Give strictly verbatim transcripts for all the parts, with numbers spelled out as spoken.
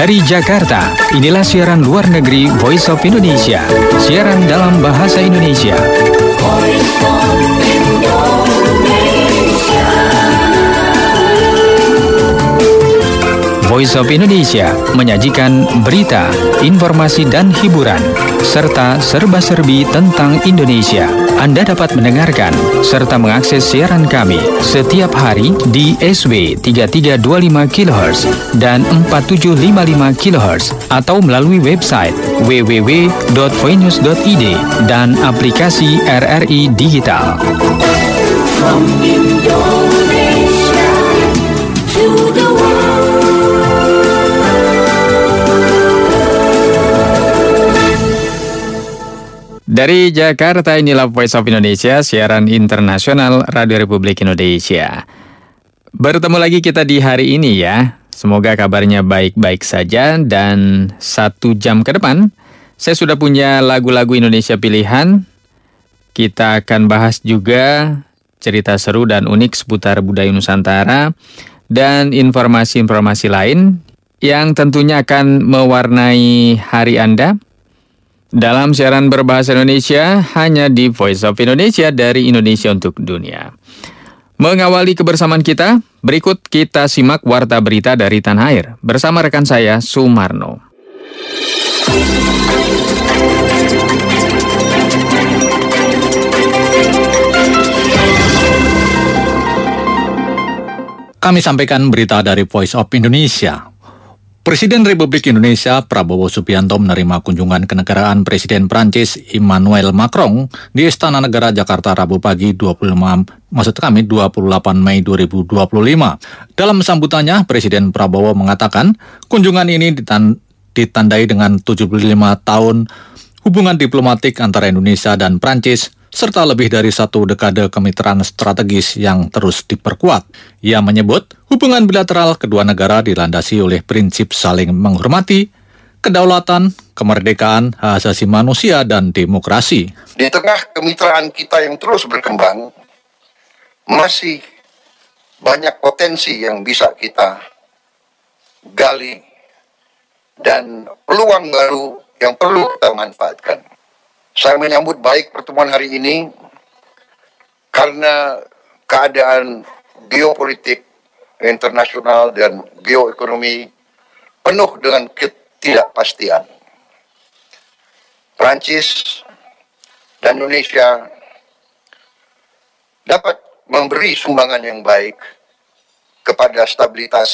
Dari Jakarta, inilah siaran luar negeri Voice of Indonesia. Siaran dalam bahasa Indonesia. Voice of Indonesia. Voice of Indonesia menyajikan berita, informasi dan hiburan, serta serba-serbi tentang Indonesia. Anda dapat mendengarkan serta mengakses siaran kami setiap hari di S W tiga tiga dua lima kilohertz dan empat tujuh lima lima kilohertz atau melalui website w w w dot voinews dot i d dan aplikasi R R I Digital. From Indonesia to the world. Dari Jakarta, inilah Voice of Indonesia, siaran internasional Radio Republik Indonesia. Bertemu lagi kita di hari ini ya. Semoga kabarnya baik-baik saja dan satu jam ke depan, saya sudah punya lagu-lagu Indonesia pilihan. Kita akan bahas juga cerita seru dan unik seputar budaya Nusantara dan informasi-informasi lain yang tentunya akan mewarnai hari Anda. Dalam siaran berbahasa Indonesia, hanya di Voice of Indonesia dari Indonesia untuk dunia. Mengawali kebersamaan kita, berikut kita simak warta berita dari tanah air. Bersama rekan saya, Sumarno. Kami sampaikan berita dari Voice of Indonesia. Presiden Republik Indonesia Prabowo Subianto menerima kunjungan kenegaraan Presiden Prancis Emmanuel Macron di Istana Negara Jakarta Rabu pagi dua puluh lima maksud kami dua puluh delapan Mei dua ribu dua puluh lima. Dalam sambutannya, Presiden Prabowo mengatakan kunjungan ini ditan- ditandai dengan tujuh puluh lima tahun hubungan diplomatik antara Indonesia dan Prancis serta lebih dari satu dekade kemitraan strategis yang terus diperkuat. Ia menyebut hubungan bilateral kedua negara dilandasi oleh prinsip saling menghormati, kedaulatan, kemerdekaan, hak asasi manusia, dan demokrasi. Di tengah kemitraan kita yang terus berkembang, masih banyak potensi yang bisa kita gali dan peluang baru yang perlu kita manfaatkan. Saya menyambut baik pertemuan hari ini karena keadaan geopolitik internasional dan geoekonomi penuh dengan ketidakpastian. Prancis dan Indonesia dapat memberi sumbangan yang baik kepada stabilitas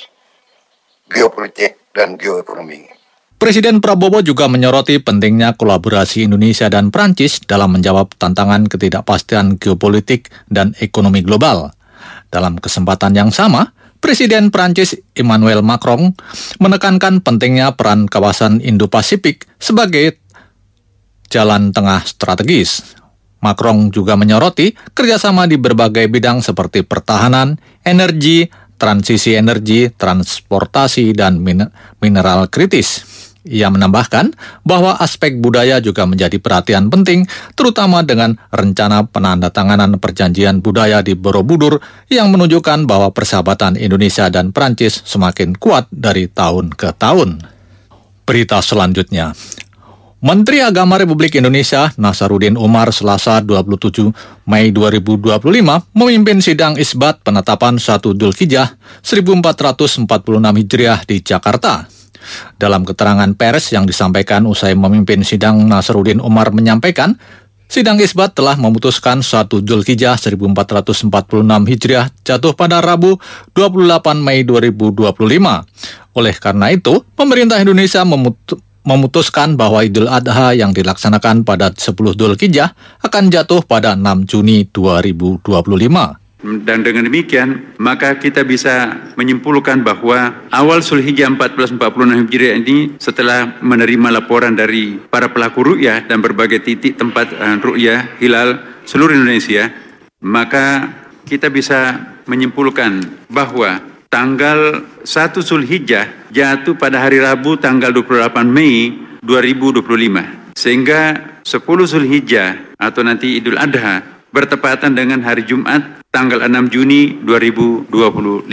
geopolitik dan geoekonomi. Presiden Prabowo juga menyoroti pentingnya kolaborasi Indonesia dan Prancis dalam menjawab tantangan ketidakpastian geopolitik dan ekonomi global. Dalam kesempatan yang sama, Presiden Prancis Emmanuel Macron menekankan pentingnya peran kawasan Indo-Pasifik sebagai jalan tengah strategis. Macron juga menyoroti kerjasama di berbagai bidang seperti pertahanan, energi, transisi energi, transportasi, dan min- mineral kritis. Ia menambahkan bahwa aspek budaya juga menjadi perhatian penting, terutama dengan rencana penandatanganan perjanjian budaya di Borobudur yang menunjukkan bahwa persahabatan Indonesia dan Prancis semakin kuat dari tahun ke tahun. Berita selanjutnya. Menteri Agama Republik Indonesia Nasaruddin Umar Selasa dua puluh tujuh Mei dua ribu dua puluh lima memimpin sidang isbat penetapan satu Dzulhijjah seribu empat ratus empat puluh enam Hijriah di Jakarta. Dalam keterangan pers yang disampaikan usai memimpin sidang, Nasaruddin Umar menyampaikan, sidang isbat telah memutuskan satu Dzulhijjah seribu empat ratus empat puluh enam Hijriah jatuh pada Rabu dua puluh delapan Mei dua ribu dua puluh lima. Oleh karena itu, pemerintah Indonesia memutuskan memutuskan bahwa Idul Adha yang dilaksanakan pada sepuluh Dzulhijjah akan jatuh pada enam Juni dua ribu dua puluh lima. Dan dengan demikian, maka kita bisa menyimpulkan bahwa awal Dzulhijjah seribu empat ratus empat puluh enam Hijriah ini setelah menerima laporan dari para pelaku ru'yah dan berbagai titik tempat uh, ru'yah hilal seluruh Indonesia, maka kita bisa menyimpulkan bahwa tanggal satu Dzulhijjah jatuh pada hari Rabu tanggal dua puluh delapan Mei dua ribu dua puluh lima. Sehingga sepuluh Dzulhijjah atau nanti Idul Adha bertepatan dengan hari Jumat tanggal enam Juni dua ribu dua puluh lima.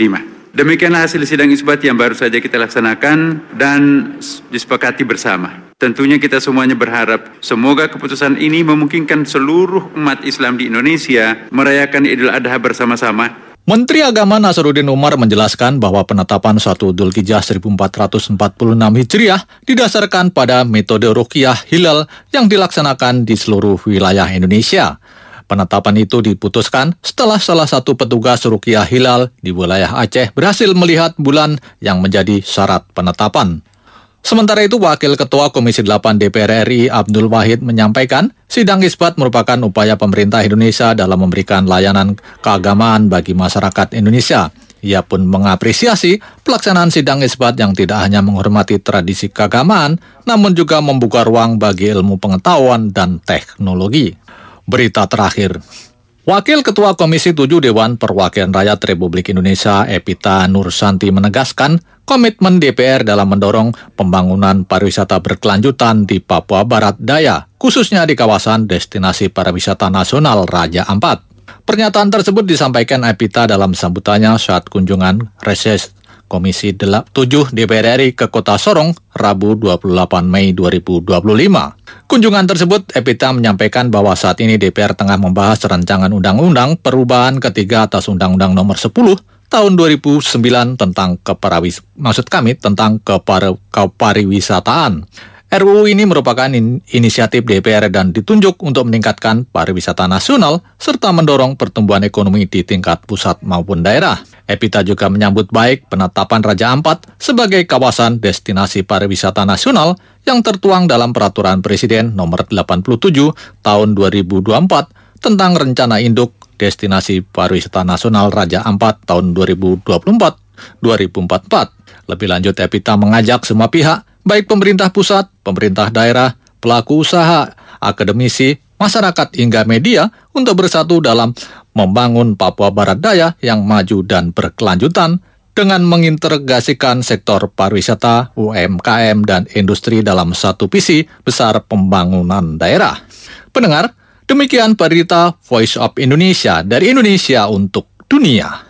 Demikianlah hasil sidang isbat yang baru saja kita laksanakan dan disepakati bersama. Tentunya kita semuanya berharap semoga keputusan ini memungkinkan seluruh umat Islam di Indonesia merayakan Idul Adha bersama-sama. Menteri Agama Nasaruddin Umar menjelaskan bahwa penetapan satu Dzulhijjah seribu empat ratus empat puluh enam Hijriah didasarkan pada metode ruqyah hilal yang dilaksanakan di seluruh wilayah Indonesia. Penetapan itu diputuskan setelah salah satu petugas ruqyah hilal di wilayah Aceh berhasil melihat bulan yang menjadi syarat penetapan. Sementara itu, Wakil Ketua Komisi delapan D P R R I Abdul Wahid menyampaikan, sidang isbat merupakan upaya pemerintah Indonesia dalam memberikan layanan keagamaan bagi masyarakat Indonesia. Ia pun mengapresiasi pelaksanaan sidang isbat yang tidak hanya menghormati tradisi keagamaan, namun juga membuka ruang bagi ilmu pengetahuan dan teknologi. Berita terakhir. Wakil Ketua Komisi tujuh Dewan Perwakilan Rakyat Republik Indonesia Epita Nursanti menegaskan komitmen D P R dalam mendorong pembangunan pariwisata berkelanjutan di Papua Barat Daya, khususnya di kawasan destinasi pariwisata nasional Raja Ampat. Pernyataan tersebut disampaikan Epita dalam sambutannya saat kunjungan reses Komisi tujuh D P R R I ke Kota Sorong, Rabu dua puluh delapan Mei dua ribu dua puluh lima. Kunjungan tersebut, Epita menyampaikan bahwa saat ini D P R tengah membahas rancangan undang-undang perubahan ketiga atas Undang-Undang Nomor sepuluh Tahun dua ribu sembilan tentang keparawis maksud kami tentang kepar kepariwisataan. R U U ini merupakan in inisiatif D P R dan ditunjuk untuk meningkatkan pariwisata nasional serta mendorong pertumbuhan ekonomi di tingkat pusat maupun daerah. Epita juga menyambut baik penetapan Raja Ampat sebagai kawasan destinasi pariwisata nasional yang tertuang dalam Peraturan Presiden Nomor delapan puluh tujuh Tahun dua ribu dua puluh empat tentang Rencana Induk Destinasi Pariwisata Nasional Raja Ampat tahun dua ribu dua puluh empat sampai dua ribu empat puluh empat. Lebih lanjut, Epita mengajak semua pihak, baik pemerintah pusat, pemerintah daerah, pelaku usaha, akademisi, masyarakat hingga media untuk bersatu dalam membangun Papua Barat Daya yang maju dan berkelanjutan dengan mengintegrasikan sektor pariwisata, U M K M, dan industri dalam satu visi besar pembangunan daerah. Pendengar, demikian berita Voice of Indonesia dari Indonesia untuk dunia.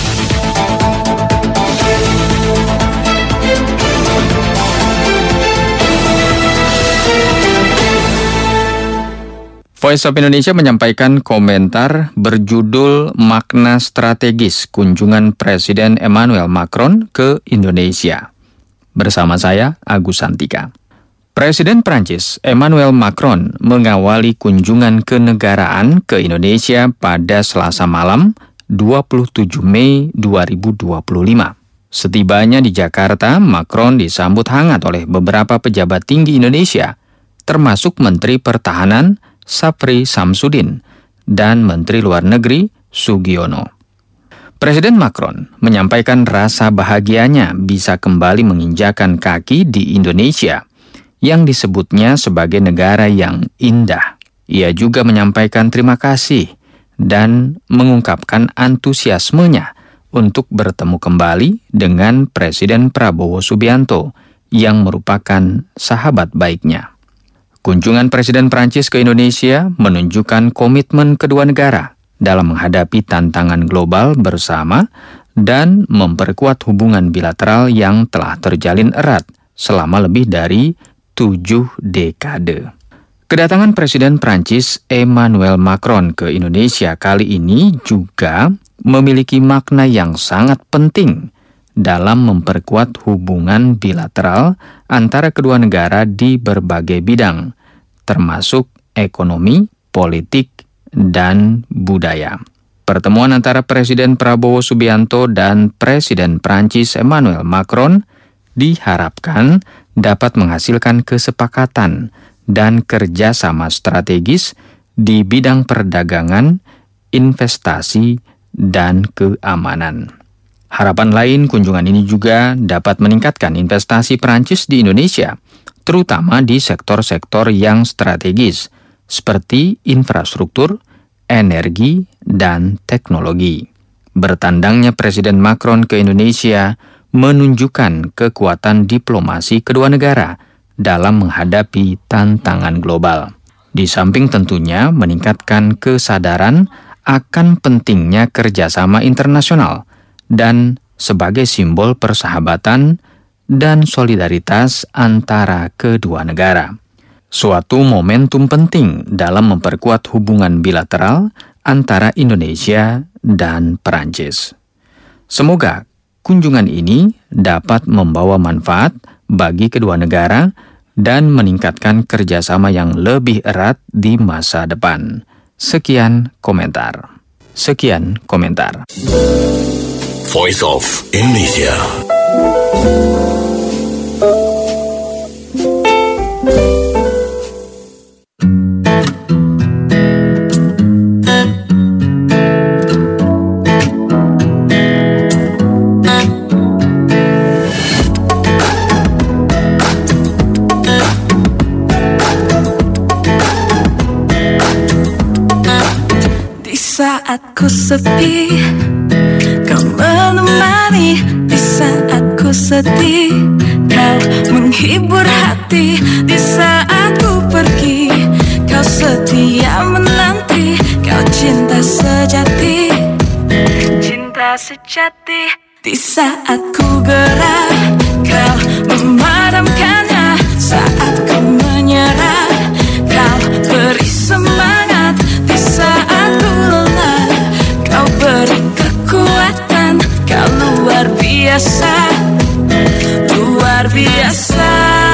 Voice of Indonesia menyampaikan komentar berjudul Makna Strategis Kunjungan Presiden Emmanuel Macron ke Indonesia. Bersama saya, Agus Santika. Presiden Prancis Emmanuel Macron mengawali kunjungan kenegaraan ke Indonesia pada Selasa malam dua puluh tujuh Mei dua ribu dua puluh lima. Setibanya di Jakarta, Macron disambut hangat oleh beberapa pejabat tinggi Indonesia, termasuk Menteri Pertahanan Sapri Samsudin dan Menteri Luar Negeri Sugiono. Presiden Macron menyampaikan rasa bahagianya bisa kembali menginjakan kaki di Indonesia yang disebutnya sebagai negara yang indah. Ia juga menyampaikan terima kasih dan mengungkapkan antusiasmenya untuk bertemu kembali dengan Presiden Prabowo Subianto yang merupakan sahabat baiknya. Kunjungan Presiden Prancis ke Indonesia menunjukkan komitmen kedua negara dalam menghadapi tantangan global bersama dan memperkuat hubungan bilateral yang telah terjalin erat selama lebih dari tujuh dekade. Kedatangan Presiden Prancis Emmanuel Macron ke Indonesia kali ini juga memiliki makna yang sangat penting dalam memperkuat hubungan bilateral antara kedua negara di berbagai bidang, termasuk ekonomi, politik, dan budaya. Pertemuan antara Presiden Prabowo Subianto dan Presiden Prancis Emmanuel Macron diharapkan dapat menghasilkan kesepakatan dan kerjasama strategis di bidang perdagangan, investasi, dan keamanan. Harapan lain kunjungan ini juga dapat meningkatkan investasi Prancis di Indonesia, terutama di sektor-sektor yang strategis, seperti infrastruktur, energi, dan teknologi. Bertandangnya Presiden Macron ke Indonesia menunjukkan kekuatan diplomasi kedua negara dalam menghadapi tantangan global. Di samping tentunya meningkatkan kesadaran akan pentingnya kerjasama internasional dan sebagai simbol persahabatan dan solidaritas antara kedua negara. Suatu momentum penting dalam memperkuat hubungan bilateral antara Indonesia dan Perancis. Semoga kunjungan ini dapat membawa manfaat bagi kedua negara dan meningkatkan kerjasama yang lebih erat di masa depan. Sekian komentar. Sekian komentar. Voice of Indonesia. Saat ku sepi, kau menemani. Di saat ku sedih, kau menghibur hati. Di saat ku pergi, kau setia menanti. Kau cinta sejati, cinta sejati. Di saat ku gerah, kau memadamkannya. Saat ku menyerah, kau beri semangat. Di saat ku lelah, kau beri kekuatan. Kau luar biasa, luar biasa.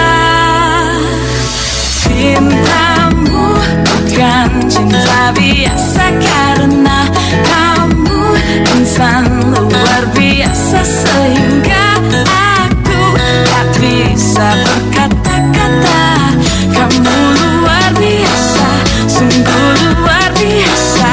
Cintamu bukan cinta biasa, karena kamu insan luar biasa. Sehingga aku tak bisa berkata-kata. Kamu luar biasa, sungguh luar biasa.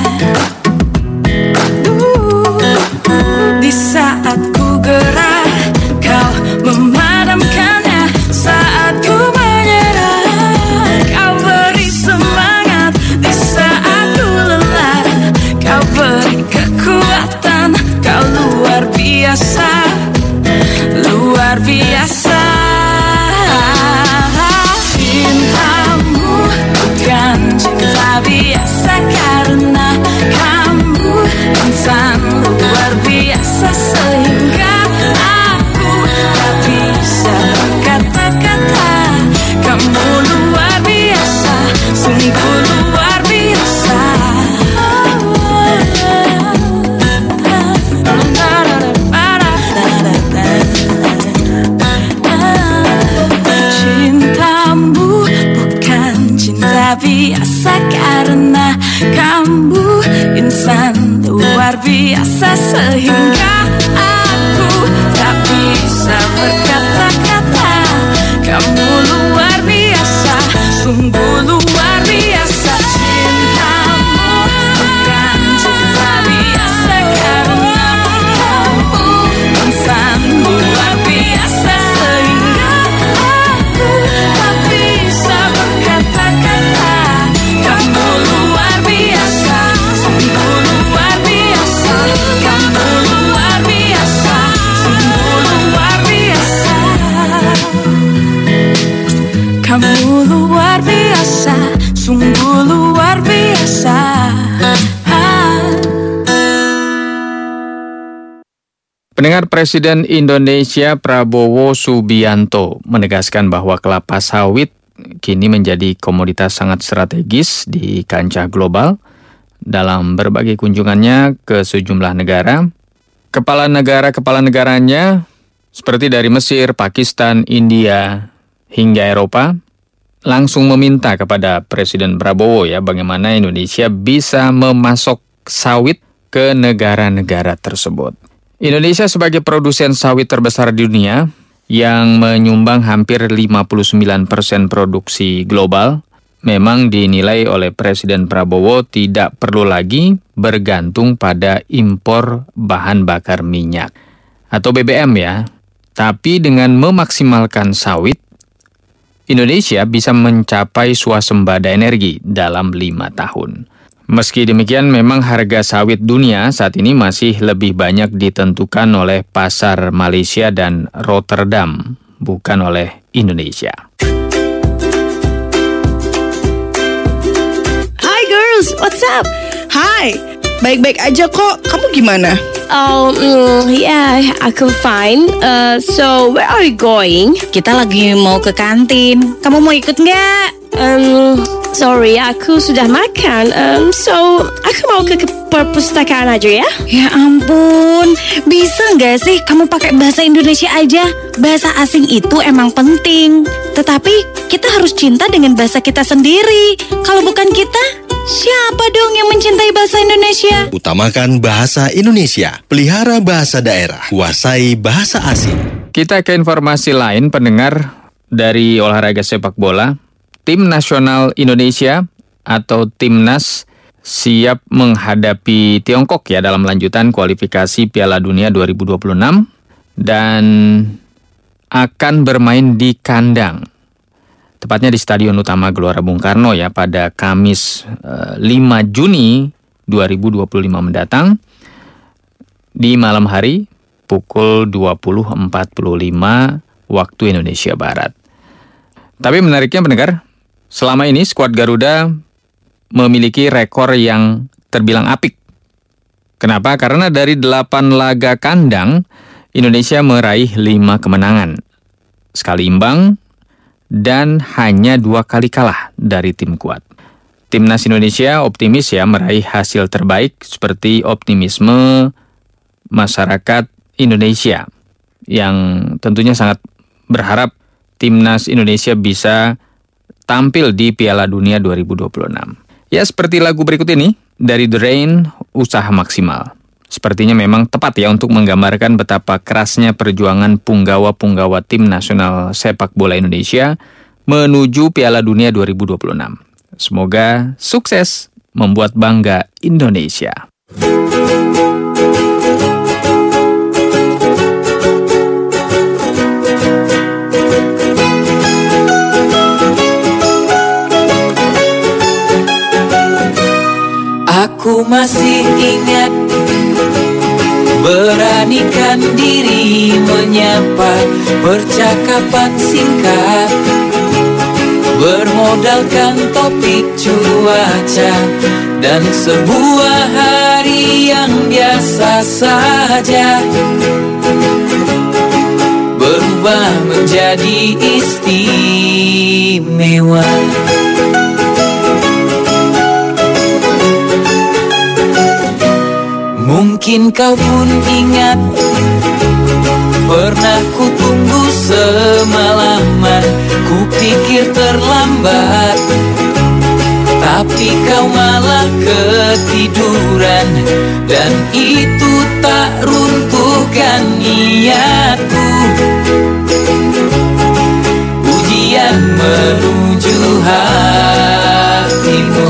Di saat ku gerah, kau memadamkannya. Saat ku menyerah, kau beri semangat. Di saat ku lelah, kau beri kekuatan. Kau luar biasa, luar biasa. Cintamu bukan cinta biasa, karena kamu insan luar biasa. Sehingga aku tak bisa berkata-kata. Kamu luar biasa, sungguh luar biasa. Cintamu bukan cinta biasa, karena kamu insan luar biasa. Sehingga aku tak bisa berkata-kata. Kamu luar biasa, sungguh luar biasa. Cintamu bukan cinta biasa, karena kamu insan luar biasa. Sehingga aku tak bisa berkata-kata. Kamu luar biasa, sungguh luar biasa. Kamu luar biasa, sungguh luar biasa. Kamu luar biasa, sungguh luar biasa. Pendengar, Presiden Indonesia Prabowo Subianto menegaskan bahwa kelapa sawit kini menjadi komoditas sangat strategis di kancah global. Dalam berbagai kunjungannya ke sejumlah negara, kepala negara-kepala negaranya seperti dari Mesir, Pakistan, India, hingga Eropa, langsung meminta kepada Presiden Prabowo ya bagaimana Indonesia bisa memasok sawit ke negara-negara tersebut. Indonesia sebagai produsen sawit terbesar di dunia yang menyumbang hampir lima puluh sembilan persen produksi global, memang dinilai oleh Presiden Prabowo tidak perlu lagi bergantung pada impor bahan bakar minyak atau B B M ya. Tapi dengan memaksimalkan sawit, Indonesia bisa mencapai swasembada energi dalam lima tahun. Meski demikian, memang harga sawit dunia saat ini masih lebih banyak ditentukan oleh pasar Malaysia dan Rotterdam, bukan oleh Indonesia. Hi girls, what's up? Hi, baik-baik aja kok. Kamu gimana? Oh, mm, yeah, aku fine. Uh, so, where are you going? Kita lagi mau ke kantin. Kamu mau ikut nggak? Um, sorry, aku sudah makan. Um, so, aku mau ke, ke perpustakaan aja ya. Ya ampun, bisa nggak sih kamu pakai bahasa Indonesia aja? Bahasa asing itu emang penting. Tetapi kita harus cinta dengan bahasa kita sendiri. Kalau bukan kita, siapa dong yang mencintai bahasa Indonesia? Utamakan bahasa Indonesia, pelihara bahasa daerah, kuasai bahasa asing. Kita ke informasi lain, pendengar. Dari olahraga sepak bola, Tim Nasional Indonesia atau Timnas siap menghadapi Tiongkok ya dalam lanjutan kualifikasi Piala Dunia dua ribu dua puluh enam dan akan bermain di kandang. Tepatnya di Stadion Utama Gelora Bung Karno ya pada Kamis eh, lima Juni dua ribu dua puluh lima mendatang di malam hari pukul dua puluh empat puluh lima waktu Indonesia Barat. Tapi menariknya pendengar, selama ini skuad Garuda memiliki rekor yang terbilang apik. Kenapa? Karena dari delapan laga kandang, Indonesia meraih lima kemenangan, sekali imbang, dan hanya dua kali kalah dari tim kuat. Timnas Indonesia optimis ya meraih hasil terbaik seperti optimisme masyarakat Indonesia yang tentunya sangat berharap Timnas Indonesia bisa tampil di Piala Dunia dua ribu dua puluh enam. Ya seperti lagu berikut ini dari The Rain, Usaha Maksimal. Sepertinya memang tepat ya untuk menggambarkan betapa kerasnya perjuangan punggawa-punggawa tim nasional sepak bola Indonesia menuju Piala Dunia dua ribu dua puluh enam. Semoga sukses membuat bangga Indonesia. Aku masih ingat, beranikan diri menyapa percakapan singkat, bermodalkan topik cuaca dan sebuah hari yang biasa saja berubah menjadi istimewa. Mungkin kau pun ingat, pernah ku tunggu semalaman, ku pikir terlambat, tapi kau malah ketiduran, dan itu tak runtuhkan niatku. Ujian menuju hatimu.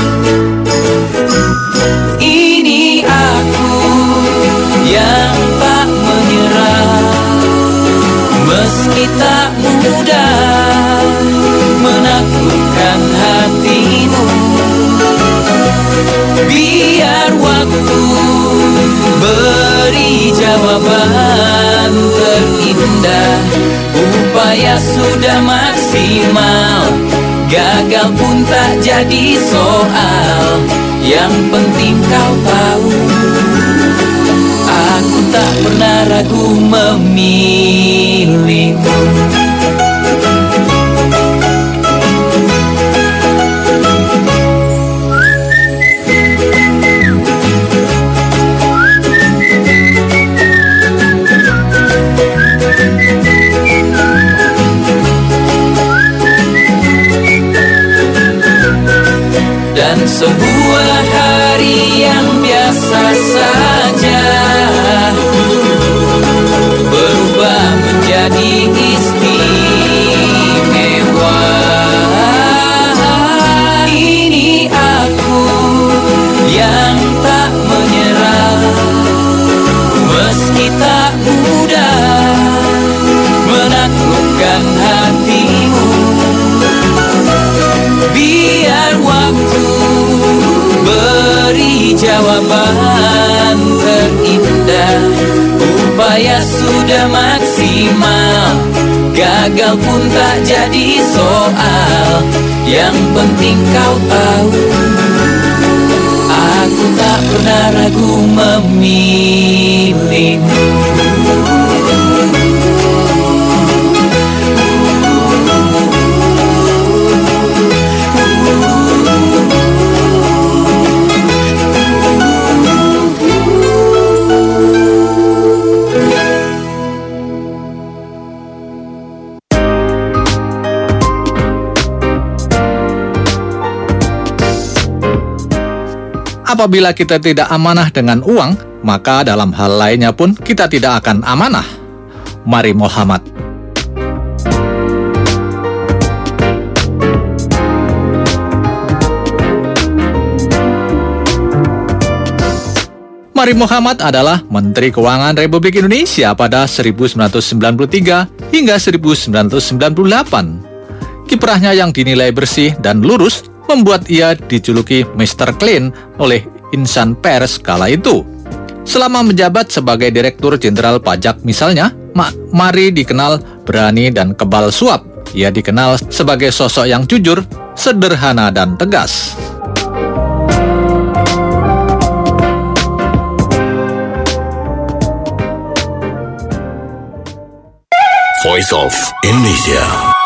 Yang tak menyerah, meski tak mudah menaklukkan hatimu. Biar waktu beri jawaban terindah. Upaya sudah maksimal, gagal pun tak jadi soal. Yang penting kau tahu, aku tak pernah ragu memilihmu. Dan sebuah hari yang biasa saja berubah menjadi istimewa. Ini aku yang tak menyerah, meski tak mudah menaklukkan hatimu. Biar waktu beri jawaban terindah. Upaya sudah maksimal, gagal pun tak jadi soal. Yang penting kau tahu, aku tak pernah aku memilihmu. Apabila kita tidak amanah dengan uang, maka dalam hal lainnya pun kita tidak akan amanah. Mari Muhammad. Mari Muhammad adalah Menteri Keuangan Republik Indonesia pada seribu sembilan ratus sembilan puluh tiga hingga seribu sembilan ratus sembilan puluh delapan. Kiprahnya yang dinilai bersih dan lurus membuat ia dijuluki mister Clean oleh insan pers kala itu. Selama menjabat sebagai Direktur Jenderal Pajak misalnya, Ma Mari dikenal berani dan kebal suap. Ia dikenal sebagai sosok yang jujur, sederhana dan tegas. Voice of Indonesia.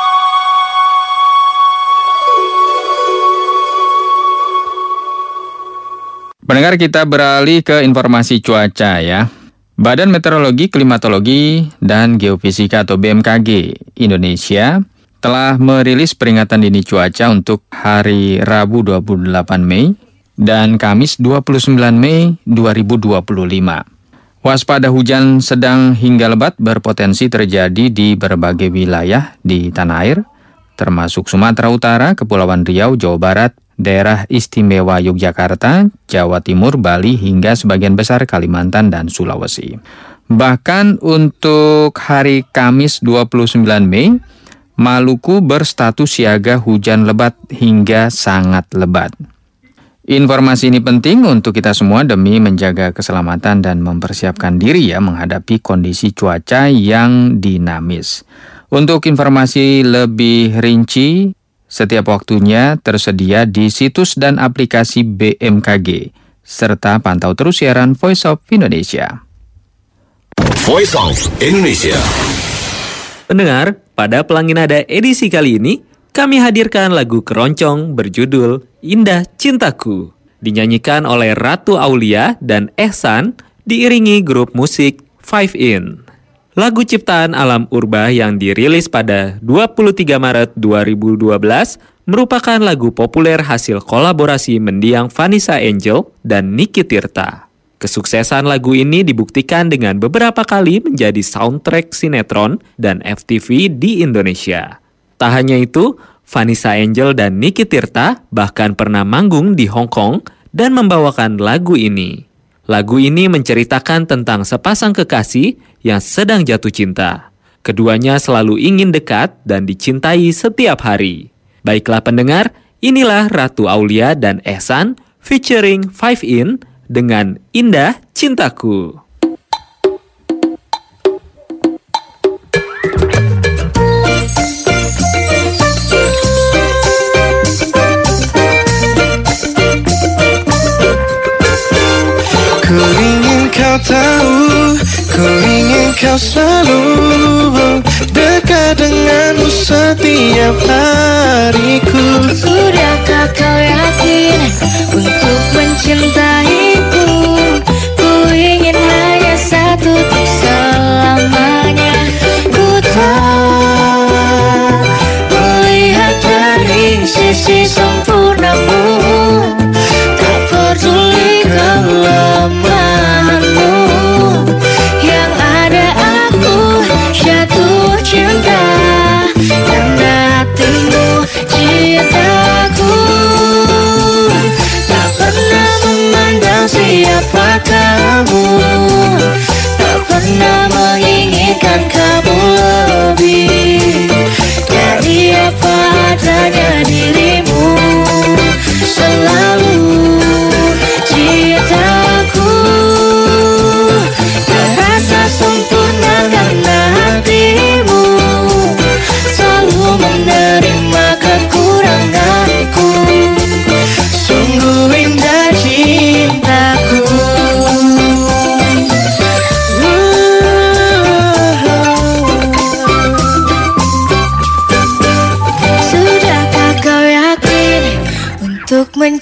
Pendengar, kita beralih ke informasi cuaca ya. Badan Meteorologi, Klimatologi, dan Geofisika atau B M K G Indonesia telah merilis peringatan dini cuaca untuk hari Rabu dua puluh delapan Mei dan Kamis dua puluh sembilan Mei dua ribu dua puluh lima. Waspada hujan sedang hingga lebat berpotensi terjadi di berbagai wilayah di tanah air, termasuk Sumatera Utara, Kepulauan Riau, Jawa Barat, Daerah Istimewa Yogyakarta, Jawa Timur, Bali, hingga sebagian besar Kalimantan dan Sulawesi. Bahkan untuk hari Kamis dua puluh sembilan Mei, Maluku berstatus siaga hujan lebat hingga sangat lebat. Informasi ini penting untuk kita semua demi menjaga keselamatan dan mempersiapkan diri ya menghadapi kondisi cuaca yang dinamis. Untuk informasi lebih rinci, setiap waktunya tersedia di situs dan aplikasi B M K G, serta pantau terus siaran Voice of Indonesia. Voice of Indonesia. Pendengar, pada Pelangi Nada edisi kali ini, kami hadirkan lagu keroncong berjudul Indah Cintaku, dinyanyikan oleh Ratu Aulia dan Ehsan, diiringi grup musik Five In. Lagu ciptaan Alam Urba yang dirilis pada dua puluh tiga Maret dua ribu dua belas merupakan lagu populer hasil kolaborasi mendiang Vanessa Angel dan Nicky Tirta. Kesuksesan lagu ini dibuktikan dengan beberapa kali menjadi soundtrack sinetron dan F T V di Indonesia. Tak hanya itu, Vanessa Angel dan Nicky Tirta bahkan pernah manggung di Hong Kong dan membawakan lagu ini. Lagu ini menceritakan tentang sepasang kekasih yang sedang jatuh cinta. Keduanya selalu ingin dekat dan dicintai setiap hari. Baiklah pendengar, inilah Ratu Aulia dan Ehsan featuring Five In dengan Indah Cintaku. Ku ingin kau tahu, ku ingin kau selalu dekat denganmu setiap hariku. Sudahkah kau yakin untuk mencintaiku? Ku ingin hanya satu untuk selamanya. Ku tak melihat dari sisi sempurnamu, tak peduli kelemahanmu. Yang ada aku jatuh cinta karena hatimu cintaku. Tak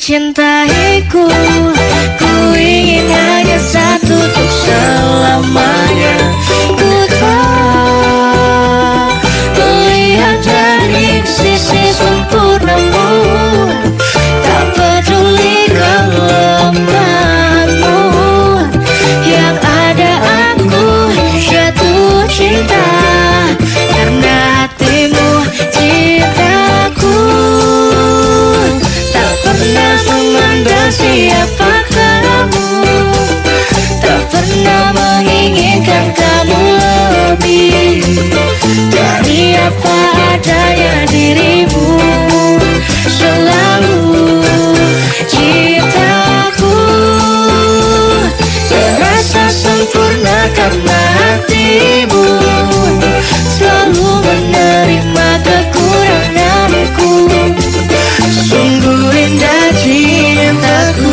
cintaiku. Ku ingin hanya satu untuk selamanya. Ku tak melihat dari sisi sempurnamu, tak peduli kelemahanmu. Yang ada aku jatuh cinta karena hatimu cintaku. Tak pernah memandang siapa kamu, tak pernah menginginkan kamu lebih dari apa adanya dirimu. Selalu cintaku terasa sempurna karena hatimu selalu menerima kekuranganku. Sungguh indah cintaku,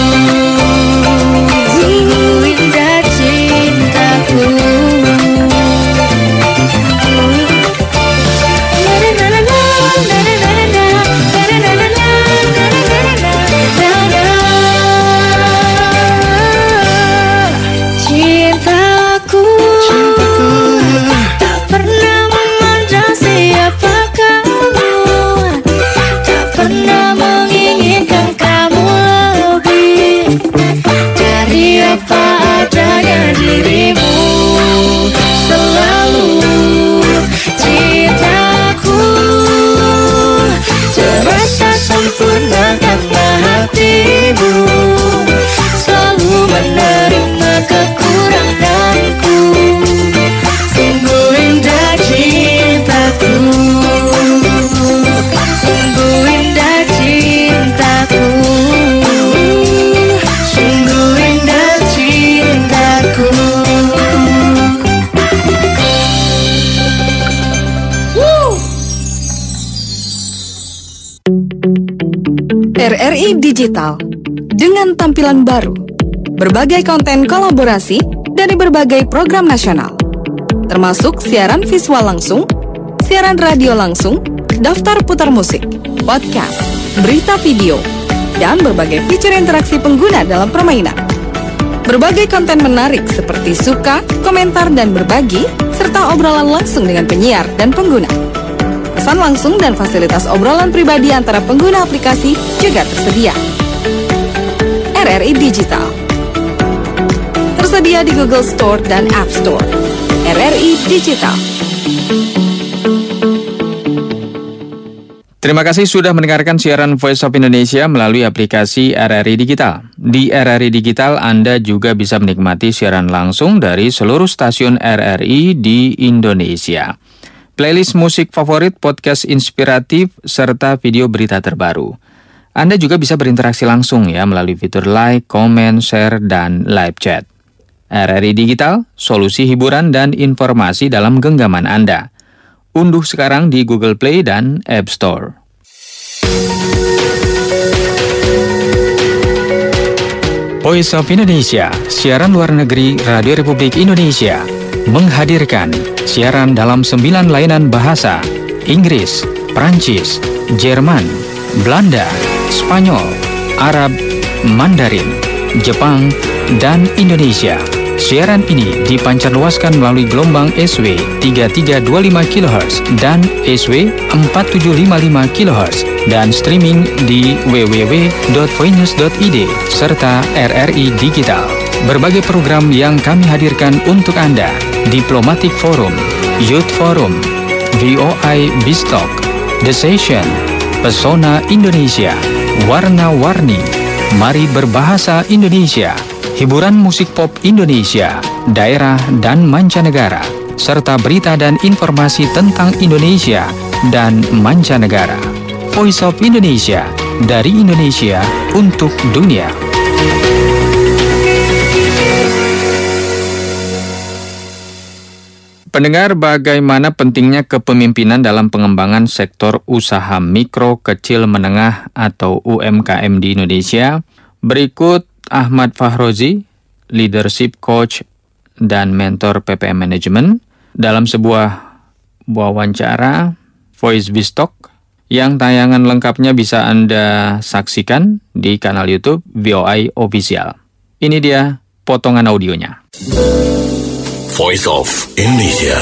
sungguh indah cintaku. Cintaku, cintaku, tak pernah memandang siapa kamu, tak pernah menginginkan kamu lebih dari apa adanya dirimu. Selalu cintaku terasa sempurna karena hatimu selalu menerima kekuranganku. Sungguh indah cintaku, sungguh indah cintaku, sungguh indah cintaku. Woo! R R I Digital dengan tampilan baru, berbagai konten kolaborasi dari berbagai program nasional, termasuk siaran visual langsung, siaran radio langsung, daftar putar musik, podcast, berita video, dan berbagai fitur interaksi pengguna dalam permainan. Berbagai konten menarik seperti suka, komentar, dan berbagi, serta obrolan langsung dengan penyiar dan pengguna. Pesan langsung dan fasilitas obrolan pribadi antara pengguna aplikasi juga tersedia. R R I Digital tersedia di Google Store dan App Store. R R I Digital. Terima kasih sudah mendengarkan siaran Voice of Indonesia melalui aplikasi R R I Digital. Di R R I Digital, Anda juga bisa menikmati siaran langsung dari seluruh stasiun R R I di Indonesia. Playlist musik favorit, podcast inspiratif, serta video berita terbaru. Anda juga bisa berinteraksi langsung ya melalui fitur like, comment, share, dan live chat. R R I Digital, solusi hiburan dan informasi dalam genggaman Anda. Unduh sekarang di Google Play dan App Store. Voice of Indonesia, siaran luar negeri Radio Republik Indonesia, menghadirkan siaran dalam sembilan layanan bahasa: Inggris, Prancis, Jerman, Belanda, Spanyol, Arab, Mandarin, Jepang, dan Indonesia. Siaran ini dipancarluaskan melalui gelombang S W tiga tiga dua lima kilohertz dan S W empat tujuh lima lima kilohertz dan streaming di w w w dot voinews dot i d serta R R I Digital. Berbagai program yang kami hadirkan untuk Anda: Diplomatic Forum, Youth Forum, V O I Bistalk, The Session, Pesona Indonesia, Warna-Warni, Mari Berbahasa Indonesia, hiburan musik pop Indonesia, daerah dan mancanegara, serta berita dan informasi tentang Indonesia dan mancanegara. Voice of Indonesia, dari Indonesia untuk dunia. Pendengar, bagaimana pentingnya kepemimpinan dalam pengembangan sektor usaha mikro, kecil, menengah atau U M K M di Indonesia? Berikut Ahmad Fahrozi, leadership coach dan mentor P P M Management, dalam sebuah wawancara Voice Bistalk yang tayangan lengkapnya bisa Anda saksikan di kanal YouTube V O I Official. Ini dia potongan audionya. Voice of Indonesia.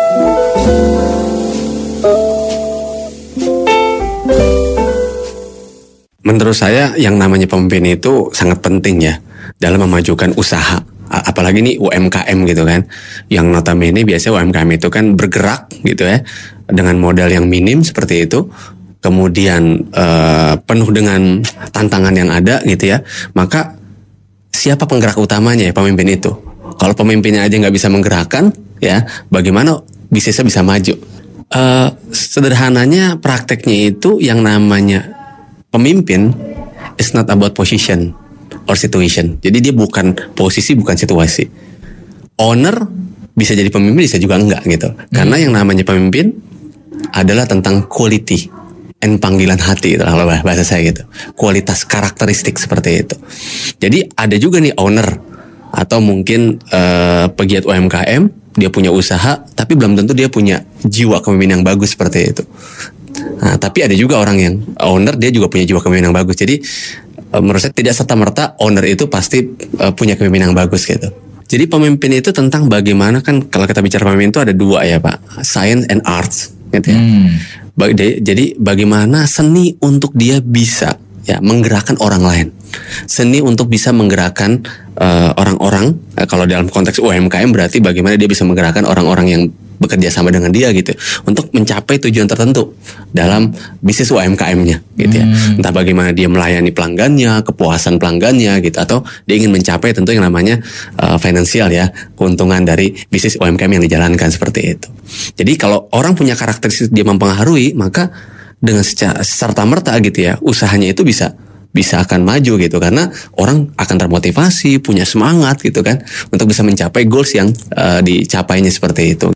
Menurut saya yang namanya pemimpin itu sangat penting ya dalam memajukan usaha. Apalagi nih U M K M gitu kan. Yang notabene biasanya U M K M itu kan bergerak gitu ya dengan modal yang minim seperti itu. Kemudian uh, penuh dengan tantangan yang ada gitu ya. Maka siapa penggerak utamanya ya pemimpin itu? Kalau pemimpinnya aja nggak bisa menggerakkan ya, bagaimana bisnisnya bisa maju? Uh, sederhananya prakteknya itu yang namanya pemimpin is not about position or situation. Jadi dia bukan posisi, bukan situasi. Owner bisa jadi pemimpin, bisa juga enggak gitu. Hmm. Karena yang namanya pemimpin adalah tentang quality and panggilan hati, kalau bahasa saya gitu. Kualitas karakteristik seperti itu. Jadi ada juga nih owner atau mungkin uh, pegiat U M K M, dia punya usaha, tapi belum tentu dia punya jiwa kepemimpinan yang bagus seperti itu. Nah, tapi ada juga orang yang owner, dia juga punya jiwa kepemimpinan yang bagus. Jadi menurut saya tidak serta-merta owner itu pasti uh, punya kepemimpinan yang bagus gitu. Jadi pemimpin itu tentang bagaimana, kan kalau kita bicara pemimpin itu ada dua ya Pak, science and arts gitu ya. Hmm. Ba- de- jadi bagaimana seni untuk dia bisa ya menggerakkan orang lain, seni untuk bisa menggerakkan uh, orang-orang. Uh, kalau dalam konteks U M K M berarti bagaimana dia bisa menggerakkan orang-orang yang bekerja sama dengan dia gitu untuk mencapai tujuan tertentu dalam bisnis U M K M-nya gitu ya. Hmm. Entah bagaimana dia melayani pelanggannya, kepuasan pelanggannya gitu, atau dia ingin mencapai tentu yang namanya uh, finansial ya, keuntungan dari bisnis U M K M yang dijalankan seperti itu. Jadi kalau orang punya karakteristik dia mempengaruhi, maka dengan secara serta-merta gitu ya, usahanya itu bisa bisa akan maju gitu, karena orang akan termotivasi, punya semangat gitu kan untuk bisa mencapai goals yang uh, dicapainya seperti itu.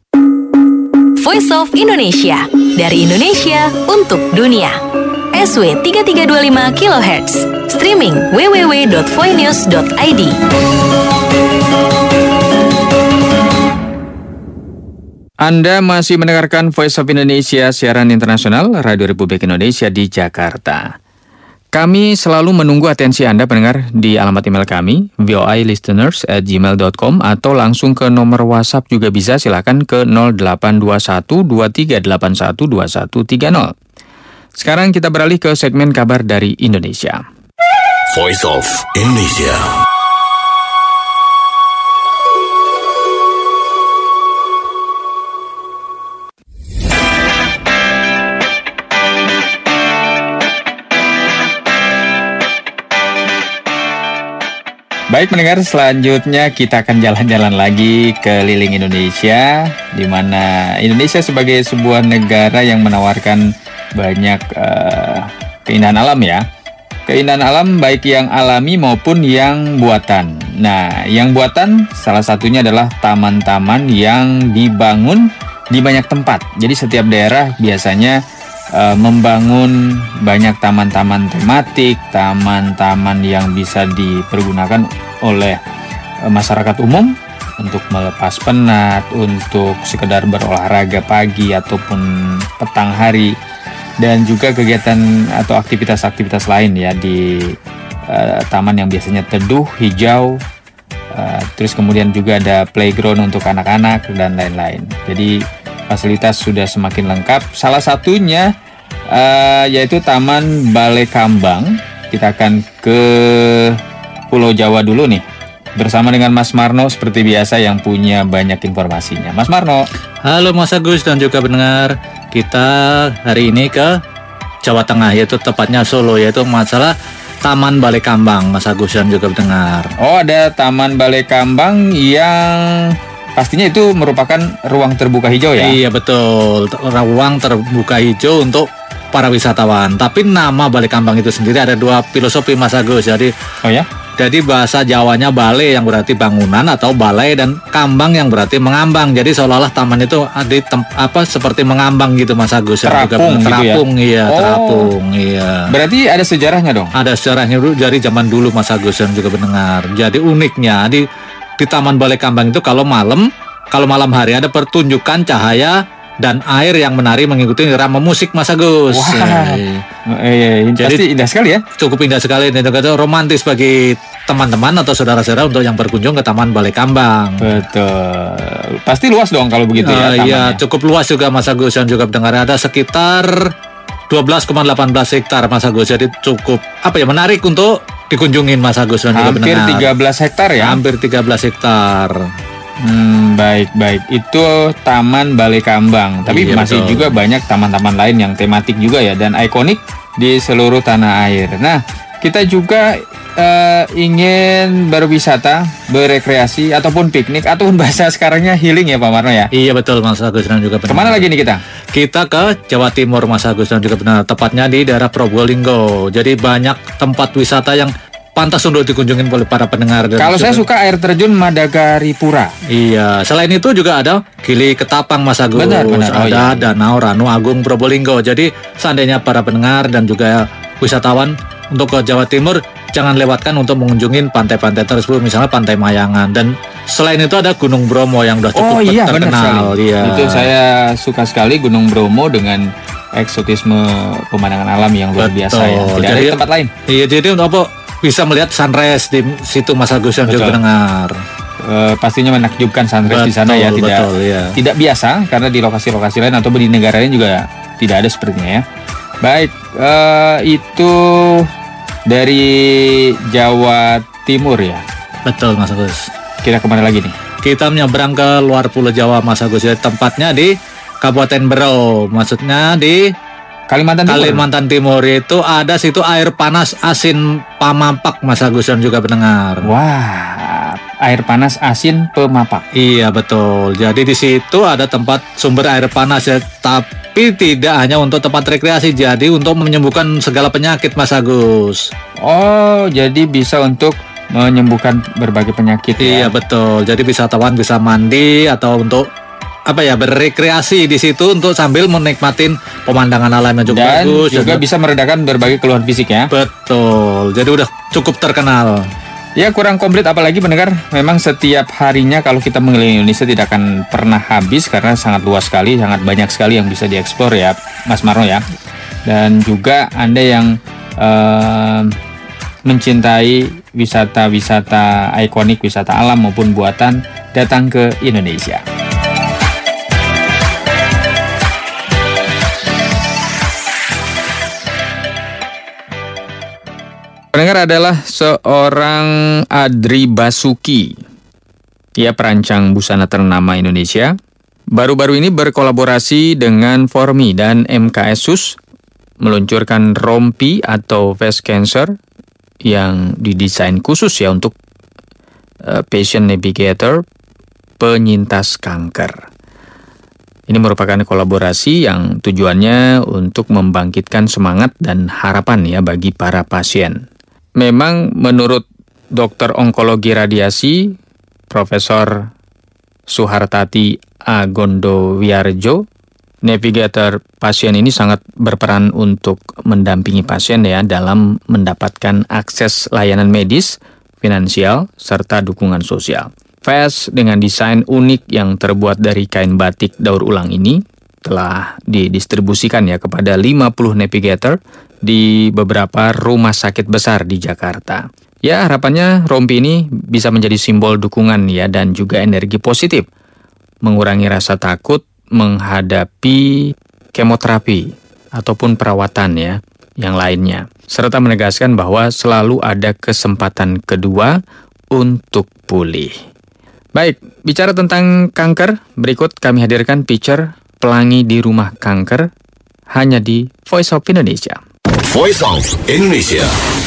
Voice of Indonesia, dari Indonesia untuk dunia. S W tiga tiga dua lima kilohertz, streaming w w w dot voinews dot i d. Anda masih mendengarkan Voice of Indonesia, siaran internasional Radio Republik Indonesia di Jakarta. Kami selalu menunggu atensi Anda pendengar di alamat email kami voilisteners at gmail dot com atau langsung ke nomor WhatsApp juga bisa, silakan ke nol delapan dua satu dua tiga delapan satu dua satu tiga nol. Sekarang kita beralih ke segmen kabar dari Indonesia. Voice of Indonesia. Baik pendengar, selanjutnya kita akan jalan-jalan lagi keliling Indonesia, di mana Indonesia sebagai sebuah negara yang menawarkan banyak uh, keindahan alam ya. Keindahan alam baik yang alami maupun yang buatan. Nah, yang buatan salah satunya adalah taman-taman yang dibangun di banyak tempat. Jadi setiap daerah biasanya uh, membangun banyak taman-taman tematik, taman-taman yang bisa dipergunakan oleh uh, masyarakat umum untuk melepas penat, untuk sekedar berolahraga pagi ataupun petang hari, dan juga kegiatan atau aktivitas-aktivitas lain ya di uh, taman yang biasanya teduh, hijau, uh, terus kemudian juga ada playground untuk anak-anak dan lain-lain. Jadi fasilitas sudah semakin lengkap. Salah satunya uh, yaitu Taman Balai Kambang. Kita akan ke Pulau Jawa dulu nih, bersama dengan Mas Marno seperti biasa yang punya banyak informasinya. Mas Marno. Halo Mas Agus dan juga pendengar. Kita hari ini ke Jawa Tengah, yaitu tepatnya Solo, yaitu masalah Taman Balai Kambang, Mas Agus dan juga pendengar. Oh, ada Taman Balai Kambang yang pastinya itu merupakan ruang terbuka hijau ya? Iya betul, ruang terbuka hijau untuk para wisatawan. Tapi nama Balai Kambang itu sendiri ada dua filosofi Mas Agus. Jadi, oh ya? Jadi bahasa Jawanya balai yang berarti bangunan atau balai, dan kambang yang berarti mengambang. Jadi seolah-olah taman itu di tem- apa seperti mengambang gitu Mas Agus. Terapung, terapung gitu iya, ya? Oh, terapung iya. Berarti ada sejarahnya dong? Ada sejarahnya dulu dari zaman dulu Mas Agus dan juga pendengar. Jadi uniknya di di Taman Balai Kambang itu kalau malam, kalau malam hari ada pertunjukan cahaya dan air yang menari mengikuti irama musik Mas Agus. Wah, eh, eh, pasti indah sekali ya. Cukup indah sekali, dan juga romantis bagi teman-teman atau saudara-saudara untuk yang berkunjung ke Taman Balai Kambang. Betul. Pasti luas dong kalau begitu ya. Uh, iya, cukup luas juga Mas Agus, dan juga pendengar ada sekitar dua belas koma satu delapan hektar Mas Agus. Jadi cukup apa ya, menarik untuk dikunjungin Mas Agus dan juga hampir pendengar. tiga belas hektar ya. Hampir tiga belas hektar. Hmm, baik baik. Itu Taman Balai Kambang. Tapi Iya, masih betul. juga banyak taman-taman lain yang tematik juga ya dan ikonik di seluruh tanah air. Nah, kita juga eh, ingin berwisata, berekreasi ataupun piknik ataupun bahasa sekarangnya healing ya Pak Marno ya. Iya betul Mas Agus dan juga pendengar. Kemana lagi nih kita? Kita ke Jawa Timur Mas Agus dan juga benar, tepatnya di daerah Probolinggo. Jadi banyak tempat wisata yang pantas untuk dikunjungin oleh para pendengar. Dan Kalau saya juga- suka air terjun Madagaripura. Iya, selain itu juga ada Gili Ketapang Mas Agus. Benar, benar. Oh, ada iya. Danau Ranu Agung Probolinggo. Jadi seandainya para pendengar dan juga wisatawan untuk ke Jawa Timur, jangan lewatkan untuk mengunjungi pantai-pantai tersebut, misalnya Pantai Mayangan. Dan selain itu ada Gunung Bromo yang sudah cukup Oh iya, benar terkenal. sekali. Iya. Itu saya suka sekali Gunung Bromo dengan eksotisme pemandangan alam yang luar biasa ya. Tidak ada di tempat lain. Iya, jadi untuk apa bisa melihat sunrise di situ Mas Agus yang juga Betul. pendengar. Eh, pastinya menakjubkan sunrise di sana ya, Betul, tidak betul, iya. tidak biasa karena di lokasi-lokasi lain atau di negara lain juga tidak ada sepertinya ya. Baik, eh, itu dari Jawa Timur ya. Betul Mas Agus. Kita kemana lagi nih? Kita menyeberang ke luar Pulau Jawa Mas Agus, ya, tempatnya di Kabupaten Berau, maksudnya di Kalimantan Timur. Kalimantan Timur itu ada situ air panas asin Pamampak Mas Agus dan juga pendengar. Wah, air panas asin Pemapak. Iya betul. Jadi di situ ada tempat sumber air panas ya, tapi tidak hanya untuk tempat rekreasi, jadi untuk menyembuhkan segala penyakit Mas Agus. Oh, jadi bisa untuk menyembuhkan berbagai penyakit ya. Iya betul. Jadi wisatawan bisa mandi atau untuk apa ya, berrekreasi di situ untuk sambil menikmatin pemandangan alam yang cukup Dan bagus. juga bisa meredakan berbagai keluhan fisik ya. Betul. Jadi udah cukup terkenal. Ya kurang komplit apalagi pendengar. Memang setiap harinya kalau kita mengelilingi Indonesia tidak akan pernah habis karena sangat luas sekali, sangat banyak sekali yang bisa dieksplor ya Mas Marno ya. Dan juga Anda yang eh, mencintai wisata-wisata ikonik, wisata alam maupun buatan, datang ke Indonesia. Pendengar adalah seorang Adri Basuki. Ia perancang busana ternama Indonesia. Baru-baru ini berkolaborasi dengan Formi dan M K S U S meluncurkan rompi atau face cancer yang didesain khusus ya untuk uh, patient navigator penyintas kanker. Ini merupakan kolaborasi yang tujuannya untuk membangkitkan semangat dan harapan ya bagi para pasien. Memang menurut dokter onkologi radiasi Profesor Suhartati Agondowiarjo, navigator pasien ini sangat berperan untuk mendampingi pasien ya dalam mendapatkan akses layanan medis, finansial, serta dukungan sosial. Face dengan desain unik yang terbuat dari kain batik daur ulang ini telah didistribusikan ya kepada lima puluh navigator di beberapa rumah sakit besar di Jakarta. Ya, harapannya rompi ini bisa menjadi simbol dukungan ya dan juga energi positif, mengurangi rasa takut menghadapi kemoterapi ataupun perawatan ya yang lainnya, serta menegaskan bahwa selalu ada kesempatan kedua untuk pulih. Baik, bicara tentang kanker, berikut kami hadirkan picture Pelangi di Rumah Kanker hanya di Voice of Indonesia. Voice of Indonesia.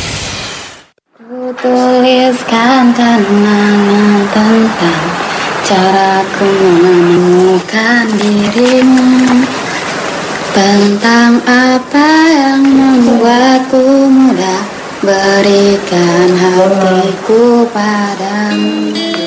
Ku tuliskan kenangan tentang caraku menemukan dirimu, tentang apa yang membuatku mudah berikan hatiku padamu.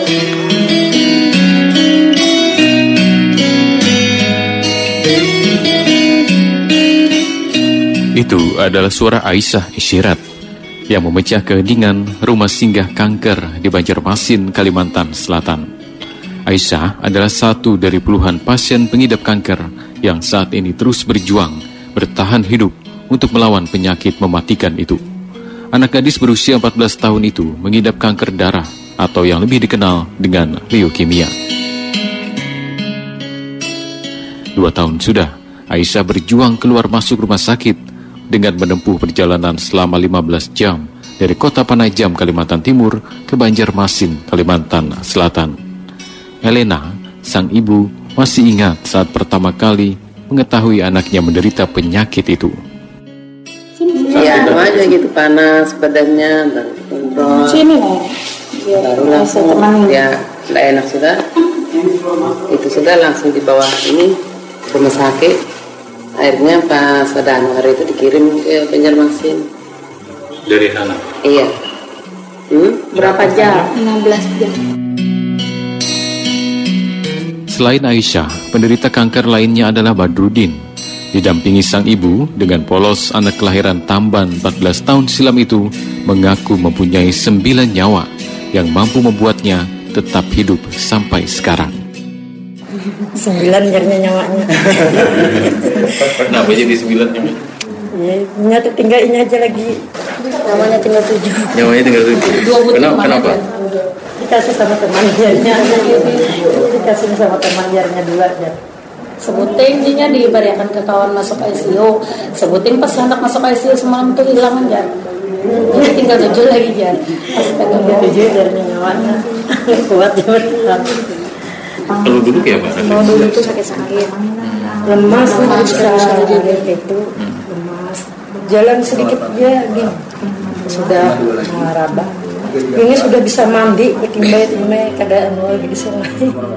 Itu adalah suara Aisyah Isyirat yang memecah keheningan rumah singgah kanker di Banjarmasin, Kalimantan Selatan. Aisyah adalah satu dari puluhan pasien pengidap kanker yang saat ini terus berjuang, bertahan hidup untuk melawan penyakit mematikan itu. Anak gadis berusia empat belas tahun itu mengidap kanker darah atau yang lebih dikenal dengan leukemia. Dua tahun sudah, Aisyah berjuang keluar masuk rumah sakit dengan menempuh perjalanan selama lima belas jam dari kota Panajam, Kalimantan Timur ke Banjarmasin, Kalimantan Selatan. Helena, sang ibu, masih ingat saat pertama kali mengetahui anaknya menderita penyakit itu. Ya, aja gitu, panas badannya, dan umroh. Sini lah. Baru langsung, ya, tidak enak sudah. Itu sudah langsung di bawah ini rumah sakit. Akhirnya pas ada hari itu dikirim ke Banjarmasin. Dari sana? Iya. Hmm? Berapa jam? enam belas jam. Selain Aisyah, penderita kanker lainnya adalah Badrudin. Didampingi sang ibu dengan polos, anak kelahiran Tamban empat belas tahun silam itu mengaku mempunyai sembilan nyawa yang mampu membuatnya tetap hidup sampai sekarang. Sembilan jarinya nyawanya. Kenapa jadi sembilan nyawa? Ya, nyata tinggal ini aja lagi. Nyawanya tinggal tujuh. Nyawanya tinggal tujuh. Kenapa? Kenapa? Dikasih sama teman jarinya. Dikasih sama teman jarinya dulu aja. Sebutin dia diberikan ke kawan masuk I C U. Sebutin pas anak masuk I C U semalam tuh hilang aja. Jadi tinggal tujuh lagi jar. Tinggal tujuh jarinya nyawanya. Kuat dia. Kalau dulu kayak apa? Kalau dulu tuh sakit-sakit, lemas, lemas itu, lemas. Jalan sedikit aja, dia sudah meraba. Ini sudah bisa mandi, bikin bayi ini keadaan lagi di sungai.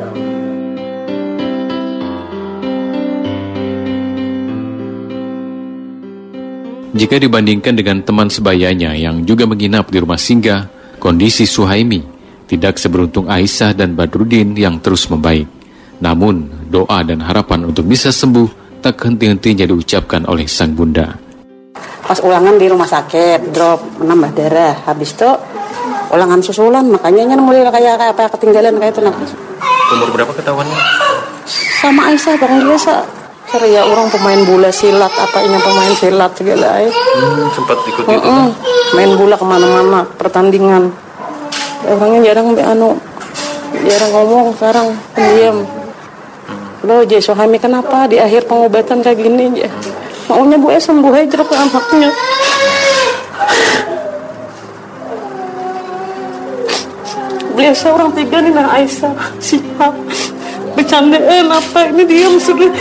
Jika dibandingkan dengan teman sebayanya yang juga menginap di rumah singgah, kondisi Suhaimi tidak seberuntung Aisyah dan Badrudin yang terus membaik. Namun, doa dan harapan untuk bisa sembuh tak henti-hentinya diucapkan oleh sang bunda. Pas ulangan di rumah sakit, drop, menambah darah. Habis itu, ulangan susulan, makanya mulai kayak kayak apa ketinggalan kayak itu. Nah. Umur berapa ketahuannya? Sama Aisyah, barang biasa. Sorry ya, orang pemain bola silat, apa ini pemain silat segala. Hmm, sempat ikut uh-uh. itu kan? Main bola kemana-mana, pertandingan. Orangnya jarang anu, jarang ngomong sekarang, pendiam. Loh, Jay Suhaimi kenapa di akhir pengobatan kayak gini ya? Maunya Bu es sembuh aja ke anaknya. Beliau seorang tiga nih, nah Aisyah, siapa? Bercandaan apa? Ini diam sudah.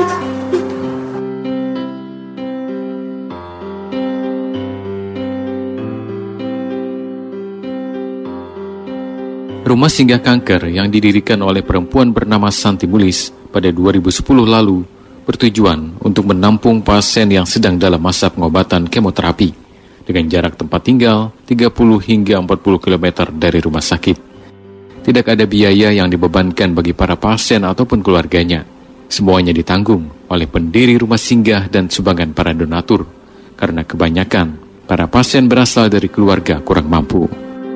Rumah singgah kanker yang didirikan oleh perempuan bernama Santi Mulis pada dua ribu sepuluh lalu bertujuan untuk menampung pasien yang sedang dalam masa pengobatan kemoterapi dengan jarak tempat tinggal tiga puluh hingga empat puluh kilometer dari rumah sakit. Tidak ada biaya yang dibebankan bagi para pasien ataupun keluarganya. Semuanya ditanggung oleh pendiri rumah singgah dan sumbangan para donatur, karena kebanyakan para pasien berasal dari keluarga kurang mampu.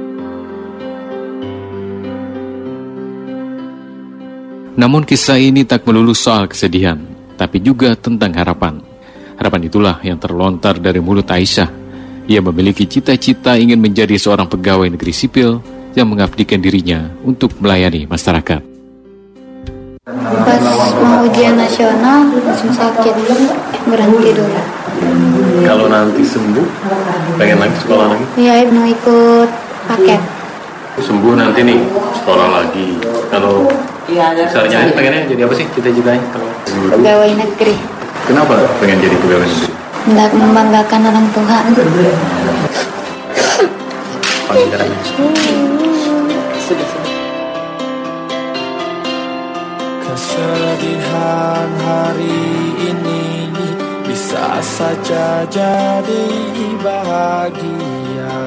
Namun kisah ini tak melulu soal kesedihan, tapi juga tentang harapan. Harapan itulah yang terlontar dari mulut Aisyah. Ia memiliki cita-cita ingin menjadi seorang pegawai negeri sipil yang mengabdikan dirinya untuk melayani masyarakat. Pas mau ujian nasional langsung sakit, berhenti dulu. Kalau nanti sembuh, pengen lagi sekolah lagi? Iya, mau ikut paket. Sembuh nanti nih, sekolah lagi. Kalau misalnya ini pengennya jadi apa sih cita-citanya? Pegawai negeri. Kenapa pengen jadi pegawai negeri? Hendak membanggakan orang tua. Kesedihan hari ini bisa saja jadi bahagia.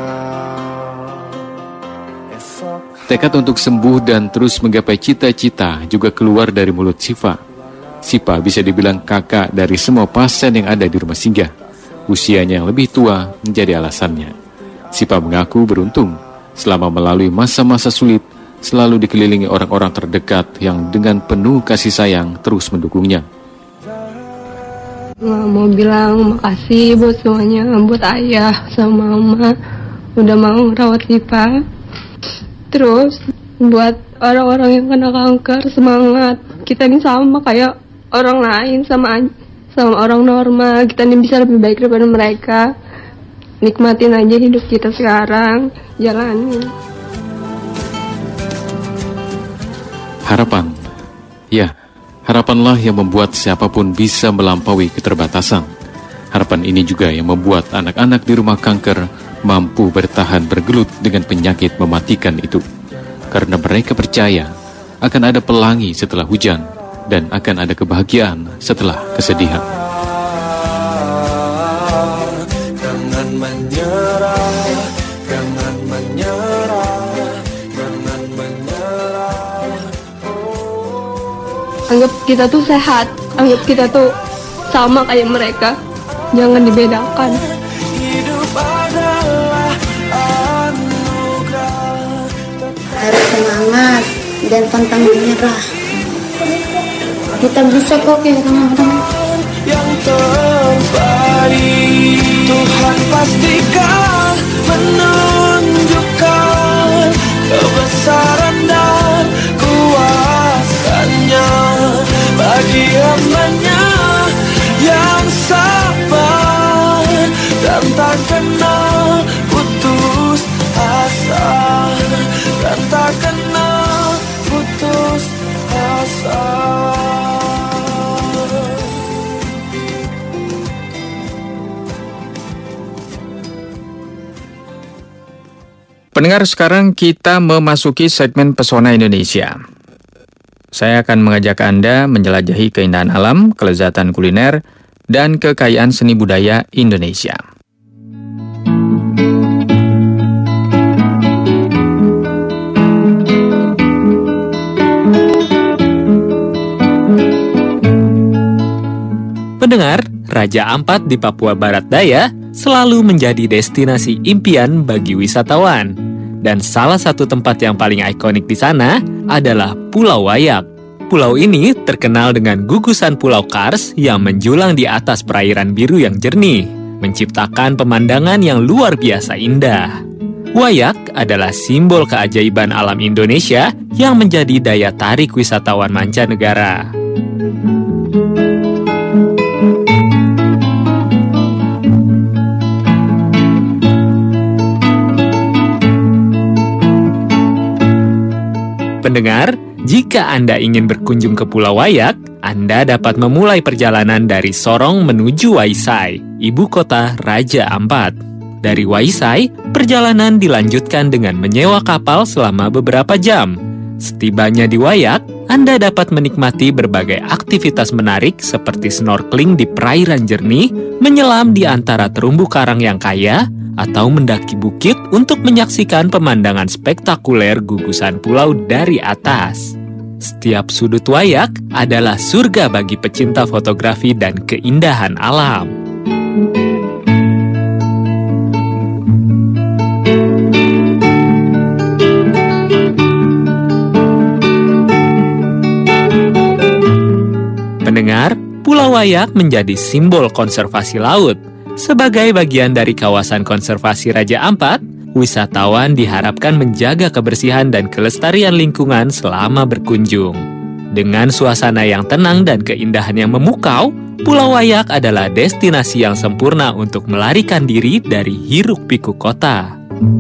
Tekad untuk sembuh dan terus menggapai cita-cita juga keluar dari mulut Siva. Siva bisa dibilang kakak dari semua pasien yang ada di rumah singgah. Usianya yang lebih tua menjadi alasannya. Siva mengaku beruntung selama melalui masa-masa sulit selalu dikelilingi orang-orang terdekat yang dengan penuh kasih sayang terus mendukungnya. Mau bilang makasih buat semuanya, buat ayah sama mama udah mau ngerawat Ziva. Terus buat orang-orang yang kena kanker, semangat. Kita ini sama kayak orang lain, sama sama orang normal. Kita ini bisa lebih baik daripada mereka. Nikmatin aja hidup kita sekarang, jalanin. Harapan. Ya, harapanlah yang membuat siapapun bisa melampaui keterbatasan. Harapan ini juga yang membuat anak-anak di rumah kanker mampu bertahan bergelut dengan penyakit mematikan itu. Karena mereka percaya akan ada pelangi setelah hujan dan akan ada kebahagiaan setelah kesedihan. Jangan menyerah, jangan menyerah, jangan menyerah. Anggap kita tuh sehat, anggap kita tuh sama kayak mereka. Jangan dibedakan. Hidup adalah anugerah. Harus semangat dan pantang menyerah. Kita bisa kok kayak orang-orang yang terbaik. Tuhan pastikan menunjukkan kebesaran dan kuasanya bagi hamba-Nya yang sabar dan tak kenal putus asa, dan tak kenal putus asa. Pendengar, sekarang kita memasuki segmen Pesona Indonesia. Saya akan mengajak Anda menjelajahi keindahan alam, kelezatan kuliner, dan kekayaan seni budaya Indonesia. Pendengar, Raja Ampat di Papua Barat Daya selalu menjadi destinasi impian bagi wisatawan. Dan salah satu tempat yang paling ikonik di sana adalah Pulau Wayak. Pulau ini terkenal dengan gugusan Pulau Kars yang menjulang di atas perairan biru yang jernih, menciptakan pemandangan yang luar biasa indah. Wayak adalah simbol keajaiban alam Indonesia yang menjadi daya tarik wisatawan mancanegara. Pendengar, jika Anda ingin berkunjung ke Pulau Wayak, Anda dapat memulai perjalanan dari Sorong menuju Waisai, ibu kota Raja Ampat. Dari Waisai, perjalanan dilanjutkan dengan menyewa kapal selama beberapa jam. Setibanya di Wayak, Anda dapat menikmati berbagai aktivitas menarik seperti snorkeling di perairan jernih, menyelam di antara terumbu karang yang kaya, atau mendaki bukit untuk menyaksikan pemandangan spektakuler gugusan pulau dari atas. Setiap sudut Wayak adalah surga bagi pecinta fotografi dan keindahan alam. Pendengar, Pulau Wayak menjadi simbol konservasi laut. Sebagai bagian dari kawasan konservasi Raja Ampat, wisatawan diharapkan menjaga kebersihan dan kelestarian lingkungan selama berkunjung. Dengan suasana yang tenang dan keindahan yang memukau, Pulau Wayak adalah destinasi yang sempurna untuk melarikan diri dari hiruk-pikuk kota.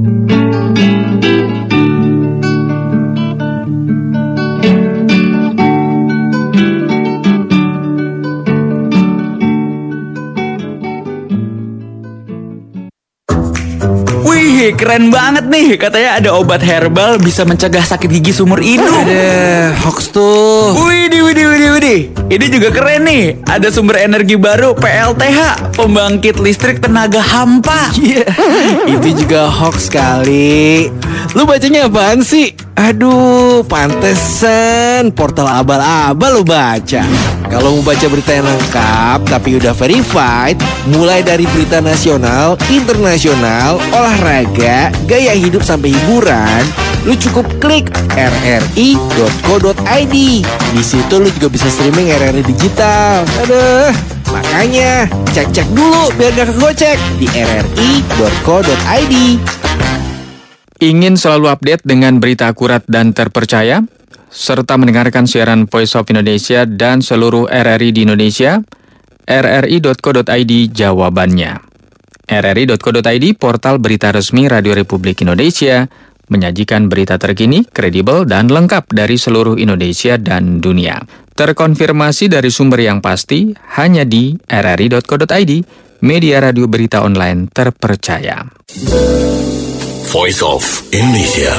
Wih, keren banget nih. Katanya ada obat herbal bisa mencegah sakit gigi seumur hidup. Ada hoax tuh. Widih, widih, widih, widih. Ini juga keren nih. Ada sumber energi baru P L T H, pembangkit listrik tenaga hampa. Iya, itu juga hoax kali. Lu bacanya apaan sih? Aduh, pantesan portal abal-abal lu baca. Kalau mau baca berita yang lengkap tapi udah verified, mulai dari berita nasional, internasional, olahraga, gaya hidup sampai hiburan, lu cukup klik r r i dot co dot i d. Di situ lu juga bisa streaming R R I digital. Aduh. Makanya, cek-cek dulu biar gak kegocek di r r i dot co dot i d. Ingin selalu update dengan berita akurat dan terpercaya? Serta mendengarkan siaran Voice of Indonesia dan seluruh R R I di Indonesia? r r i dot co dot i d jawabannya. r r i dot co dot i d, portal berita resmi Radio Republik Indonesia, menyajikan berita terkini, kredibel, dan lengkap dari seluruh Indonesia dan dunia. Terkonfirmasi dari sumber yang pasti hanya di r r i dot co dot i d, media radio berita online terpercaya. Voice of Indonesia.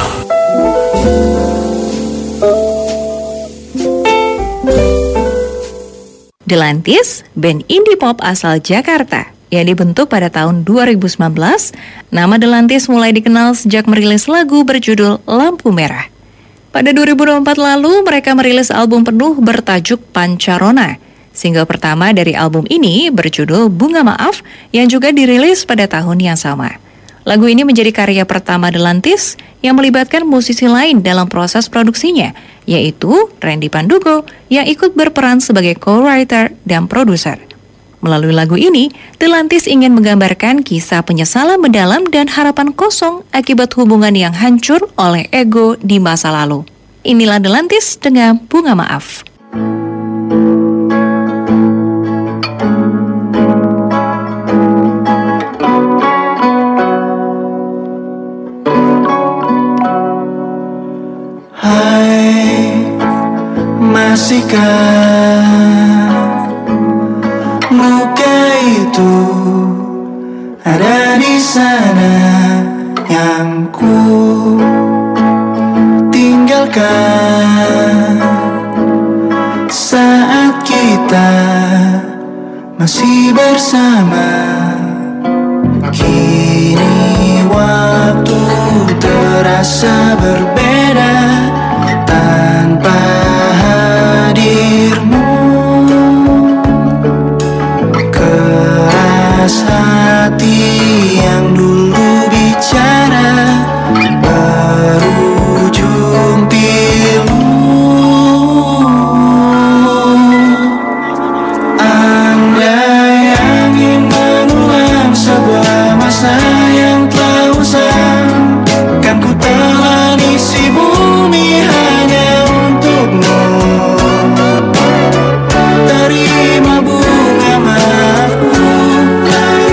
Delantis, band indie pop asal Jakarta yang dibentuk pada tahun dua ribu sembilan belas. Nama Delantis mulai dikenal sejak merilis lagu berjudul Lampu Merah. Pada dua ribu dua puluh empat lalu, mereka merilis album penuh bertajuk Pancarona. Single pertama dari album ini berjudul Bunga Maaf yang juga dirilis pada tahun yang sama. Lagu ini menjadi karya pertama Delantis yang melibatkan musisi lain dalam proses produksinya, yaitu Randy Pandugo yang ikut berperan sebagai co-writer dan produser. Melalui lagu ini, Delantis ingin menggambarkan kisah penyesalan mendalam dan harapan kosong akibat hubungan yang hancur oleh ego di masa lalu. Inilah Delantis dengan Bunga Maaf. Hai, masihkah luka itu ada di sana yang ku tinggalkan saat kita masih bersama. Kini waktu terasa berbeda tanpa hadirmu. Keras hati yang dulu bicara berujung pilu. Andai angin mengulang sebuah masa yang telah usang, kan ku telan isi bumi hanya untukmu. Terima bunga maafku,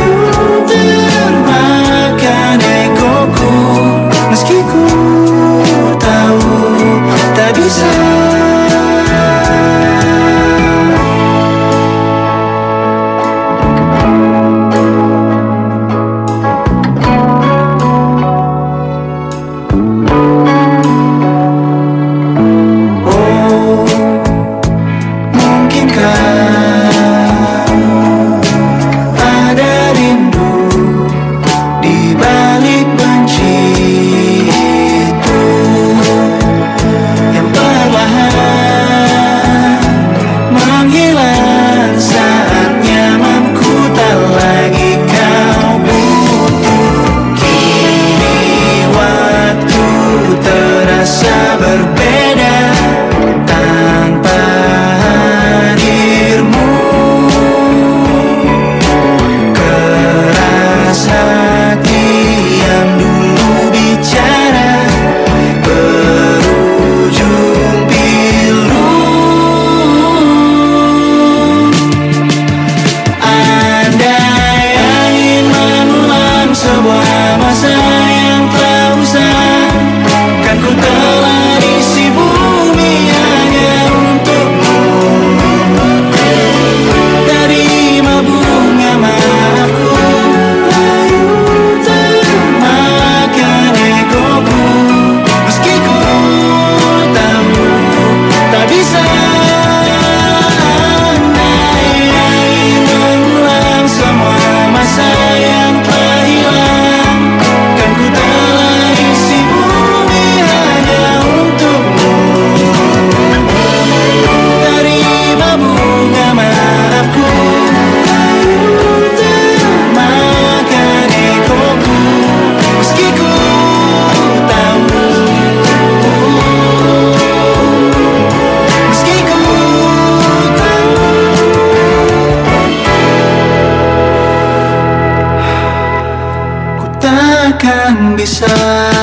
Takkan bisa.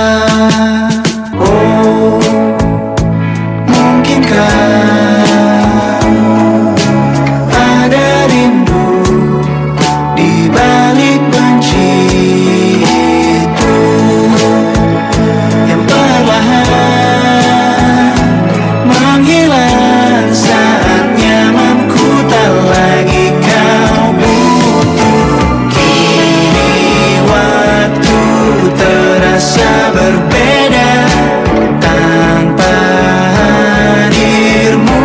Oh, mungkinkah ada rindu di balik benci itu yang perlahan menghilang saat nyamanku tak lagi kau butuh. Kini waktu terasa berbeda tanpa hadirmu.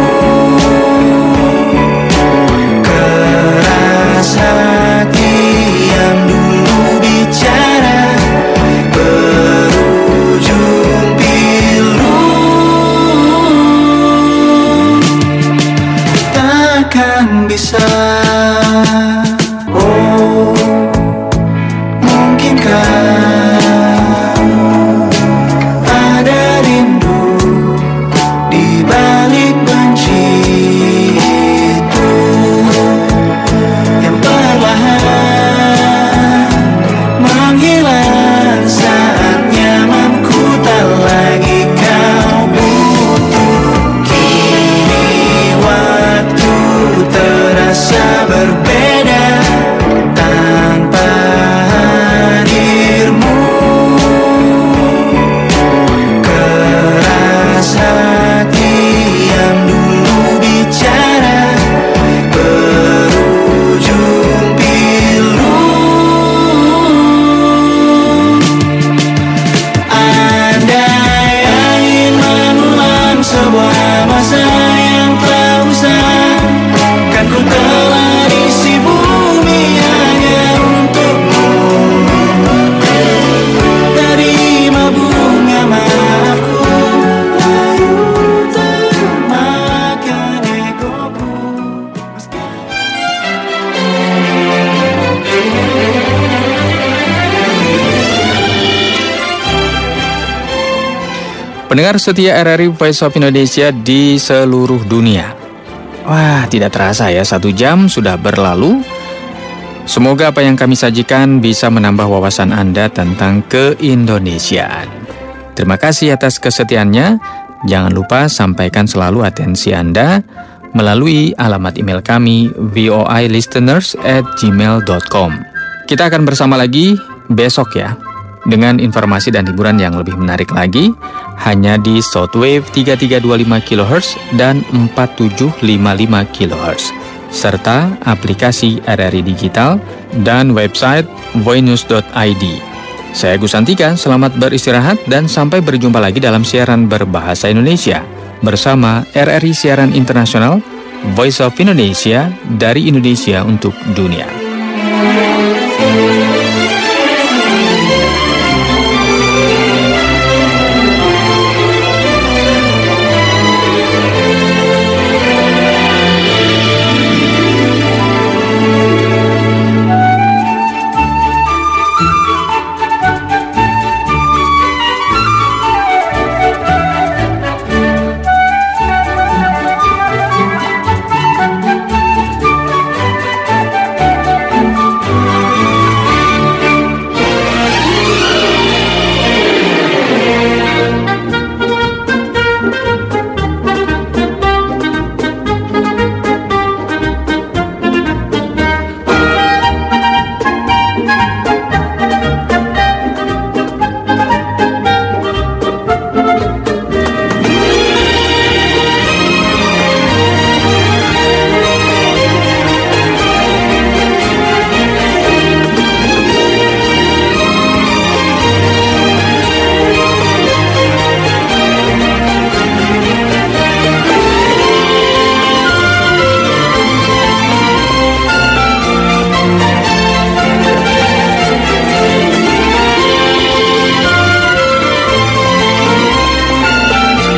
Keras hati yang dulu bicara berujung pilu. Takkan bisa. Oh, mungkinkah ada rindu di balik benci itu yang perlahan menghilang saat nyamanku tak lagi kau butuh. Kini waktu terasa berbeda tanpa hadirmu. Keras hati yang dulu bicara berujung pilu. Andai angin mengulang sebuah masa yang telah usang, kan ku telah isi bumi hanya untukmu. Terima bunga maafku, layu termakan egoku. Pendengar setia R R I Voice of Indonesia di seluruh dunia. Wah, tidak terasa ya, satu jam sudah berlalu. Semoga apa yang kami sajikan bisa menambah wawasan Anda tentang keindonesiaan. Terima kasih atas kesetiaannya. Jangan lupa sampaikan selalu atensi Anda melalui alamat email kami voilisteners at gmail dot com. Kita akan bersama lagi besok ya, dengan informasi dan hiburan yang lebih menarik lagi, hanya di Shortwave tiga tiga dua lima kilohertz dan empat tujuh lima lima kilohertz, serta aplikasi R R I Digital dan website voinews dot i d. Saya Gus Antika, selamat beristirahat dan sampai berjumpa lagi dalam siaran berbahasa Indonesia bersama R R I Siaran Internasional Voice of Indonesia dari Indonesia untuk dunia.